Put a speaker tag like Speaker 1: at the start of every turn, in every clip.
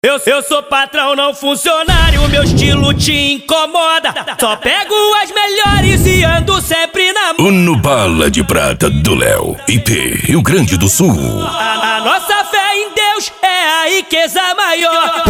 Speaker 1: Eu sou patrão, não funcionário, meu estilo te incomoda. Só pego as melhores e ando sempre na mão.
Speaker 2: No Bala de Prata do Léo, IP, Rio Grande do Sul.
Speaker 1: A nossa fé em Deus é a riqueza maior.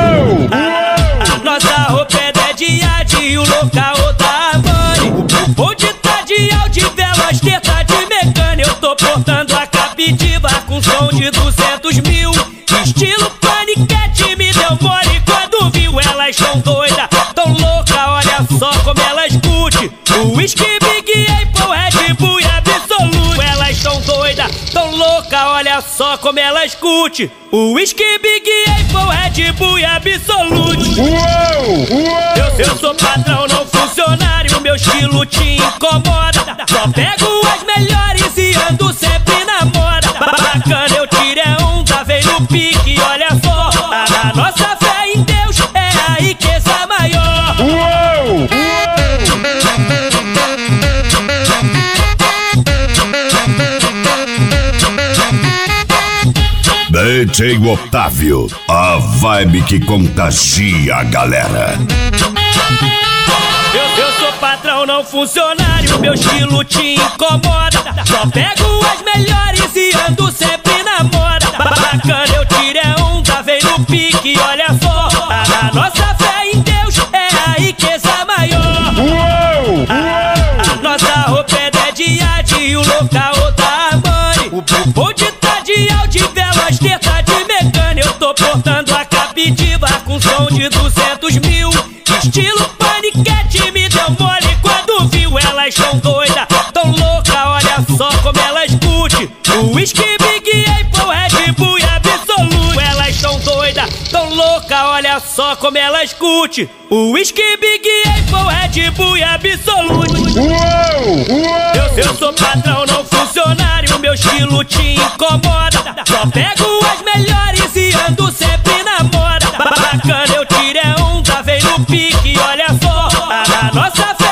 Speaker 1: A nossa roupa é dediada e o local tá amando. Onde tá de áudio, velas, teta de mecânico. Eu tô portando a captiva com som de 200 mil. Estilo paniquete, me deu mole quando viu. Elas tão doidas, tão louca, olha só como elas curte. O whisky, Big Apple, Red Bull e Absolute. Elas tão doidas, tão louca, olha só como elas curte. O whisky, Big Apple, Red Bull e Absolute. Eu sou patrão, não funcionário, meu estilo te incomoda. Só pego as melhores e ando sempre na moda. Bacana, eu tirei onda, vem no pique, olha só. A nossa fé em Deus é a riqueza maior.
Speaker 2: DJ Otávio, a vibe que contagia a galera.
Speaker 1: Eu sou patrão, não funcionário, meu estilo te incomoda. Só pego as melhores e ando sempre na moda. Bacana, eu tirei onda, vem no pique, olha só. A nossa fé em Deus é a riqueza maior. A nossa roupa é dediada e o local tá amando. Onde tá de áudio, velas, teta de mecânico. Eu tô portando a captiva com som de 200 mil. Estilo paniquete, me deu mole quando viu. Elas tão doidas, tão louca, olha só como elas curte. O whisky, Big Apple, Red Bull e Absolute. Elas tão doidas, tão louca, olha só como elas curte. O whisky, Big Apple, Red Bull e Absolute. Eu sou patrão, não funcionário, meu estilo te incomoda. Só pego as melhores e ando sempre na moda. Bacana, eu tirei onda, vem no pique, olha só. A nossa